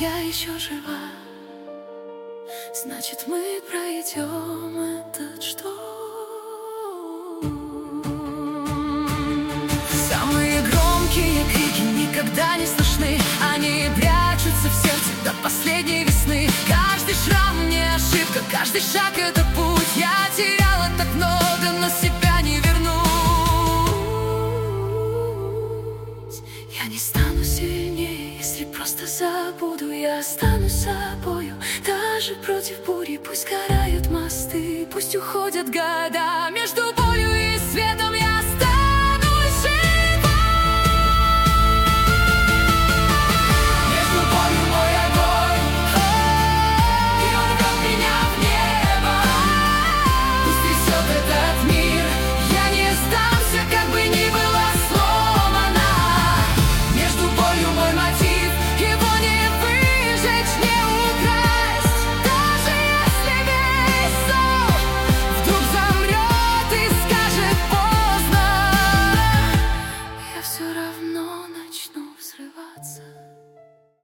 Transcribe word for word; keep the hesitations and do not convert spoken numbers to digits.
я еще жива, значит, мы пройдем этот шторм. Самые громкие крики никогда не слышны, они прячутся в сердце до последней весны. Каждый шрам не ошибка, каждый шаг — это путь. Я теряла так много, но себя не вернусь. Я не стану сильнее, если просто забуду. Я останусь собою, даже против бури. Пусть горают мосты, пусть уходят года между